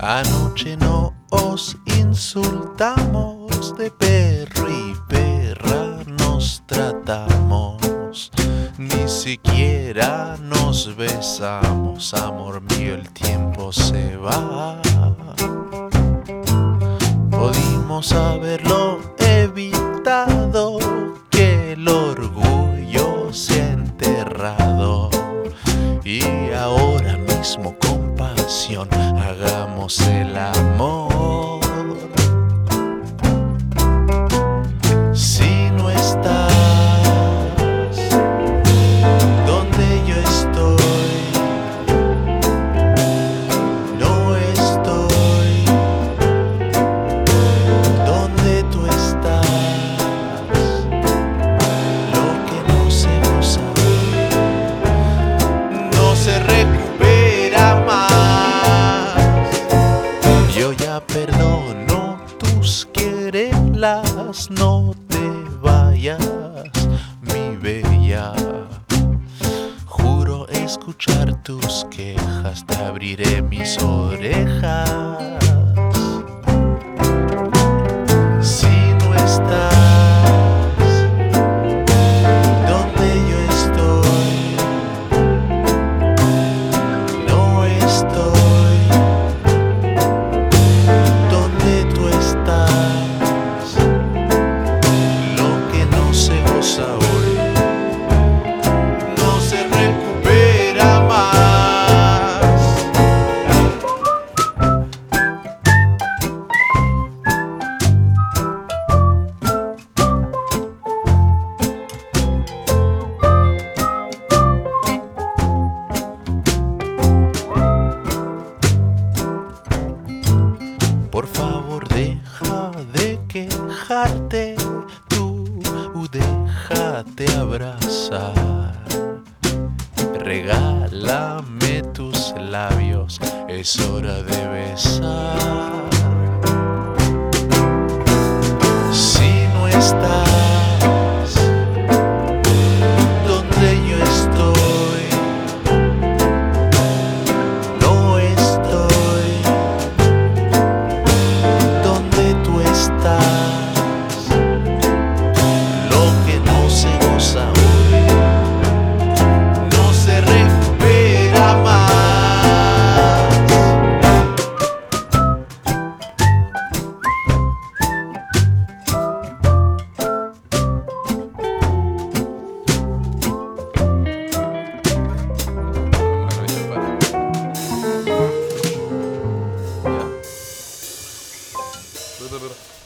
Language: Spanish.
Anoche nos insultamos, de perro y perra nos tratamos, ni siquiera nos besamos. Amor mío, el tiempo se va. Pudimos haberlo evitado, que el orgullo se ha enterrado. Y ahora mismo con pasión hagamos el amor. Si no estás donde yo estoy, no estoy donde tú estás. Lo que no se goza no se recupera más. Yo ya perdono tus querelas, no te vayas, mi bella. Juro escuchar tus quejas, te abriré mis orejas. Si no estás donde yo estoy, no estoy donde tú estás. Lo que no se goza hoy no se recupera más. Por favor, deja de quejarte, tú déjate abrazar. Regálame tus labios, es hora de besar. Si no estás donde yo estoy, no estoy donde tú estás. Lo que no se goza hoy no se recupera más. Bueno, eso para. Ya.